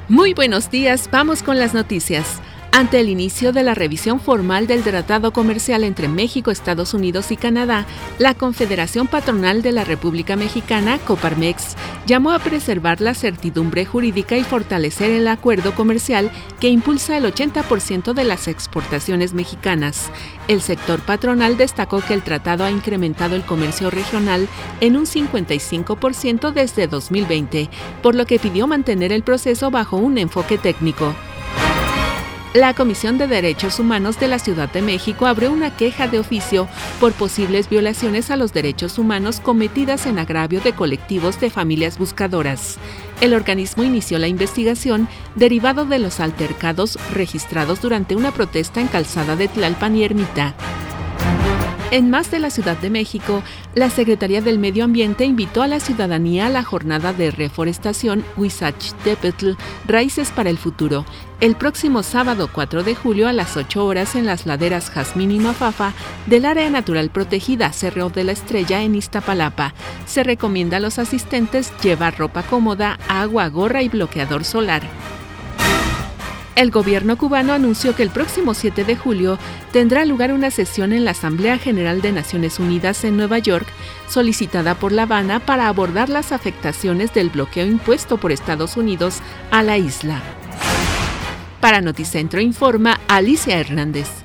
Muy buenos días, vamos con las noticias. Ante el inicio de la revisión formal del Tratado Comercial entre México, Estados Unidos y Canadá, la Confederación Patronal de la República Mexicana, Coparmex, llamó a preservar la certidumbre jurídica y fortalecer el acuerdo comercial que impulsa el 80% de las exportaciones mexicanas. El sector patronal destacó que el tratado ha incrementado el comercio regional en un 55% desde 2020, por lo que pidió mantener el proceso bajo un enfoque técnico. La Comisión de Derechos Humanos de la Ciudad de México abrió una queja de oficio por posibles violaciones a los derechos humanos cometidas en agravio de colectivos de familias buscadoras. El organismo inició la investigación derivado de los altercados registrados durante una protesta en Calzada de Tlalpan y Ermita. En más de la Ciudad de México, la Secretaría del Medio Ambiente invitó a la ciudadanía a la jornada de reforestación Huizachtepetl, Raíces para el Futuro, el próximo sábado 4 de julio a las 8 horas en las laderas Jazmín y Mafafa del Área Natural Protegida Cerro de la Estrella en Iztapalapa. Se recomienda a los asistentes llevar ropa cómoda, agua, gorra y bloqueador solar. El gobierno cubano anunció que el próximo 7 de julio tendrá lugar una sesión en la Asamblea General de Naciones Unidas en Nueva York, solicitada por La Habana para abordar las afectaciones del bloqueo impuesto por Estados Unidos a la isla. Para Noticentro informa Alicia Hernández.